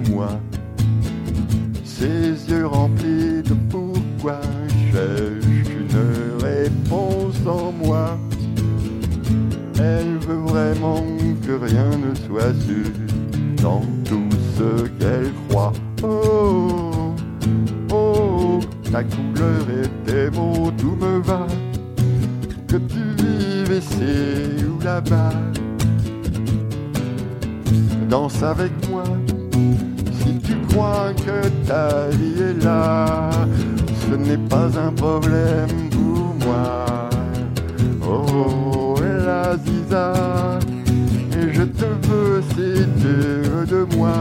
moi. Ses yeux remplis de pourquoi cherche une réponse en moi. Elle veut vraiment que rien ne soit sûr dans tout ce qu'elle croit. Oh, oh, ta couleur et tes mots, tout me va. Que tu vives ici ou là-bas, danse avec moi. Si tu crois que ta vie est là, ce n'est pas un problème pour moi. Oh, la Ziza, et je te veux si tu veux de moi.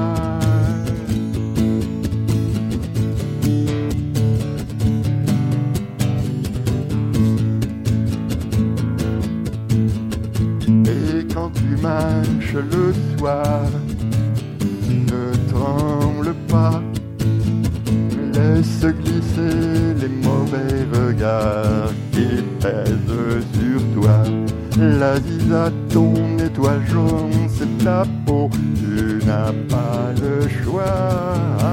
Et quand tu marches le soir, ne tremble pas, laisse glisser les mauvais regards qui pèsent sur toi. La Ziza, ton étoile jaune, c'est ta peau, tu n'as pas le choix.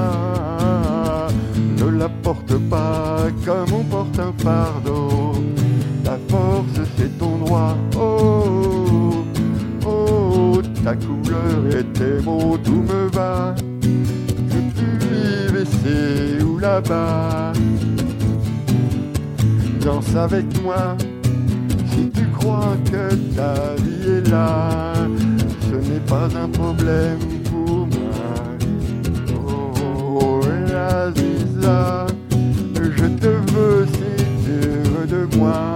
Ne la porte pas comme on porte un fardeau, ta force c'est ton droit. Oh, oh, ta couleur et tes mots, tout me va. Que tu vives ici ou là-bas, danse avec moi. Si tu crois que ta vie est là, ce n'est pas un problème pour moi. Oh, la Ziza, je te veux si tu veux de moi.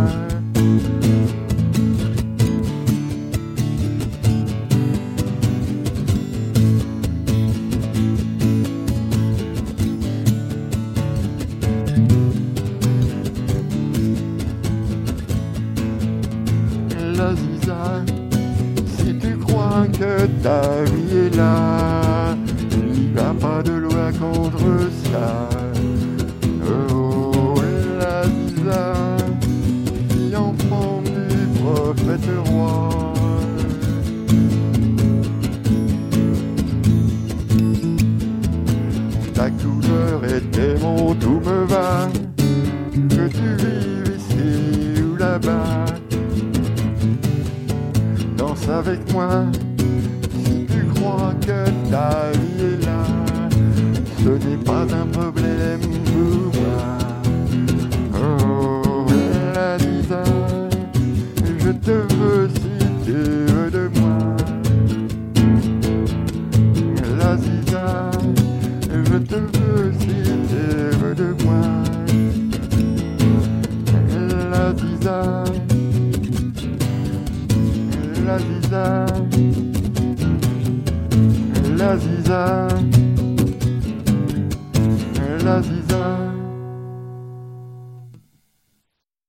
La Ziza, si tu crois que ta vie est là, il n'y a pas de loi contre ça. Oh, la Ziza, fille enfant du prophète roi. Ta couleur et tes mots, tout me va. Que tu vives ici ou là-bas, danse avec moi. Si tu crois que ta vie est là, ce n'est pas un problème pour moi. Oh, la Ziza, je te veux si tu veux de moi. La Ziza, je te veux si tu veux de moi. La Ziza, la Ziza, la Ziza, la Ziza.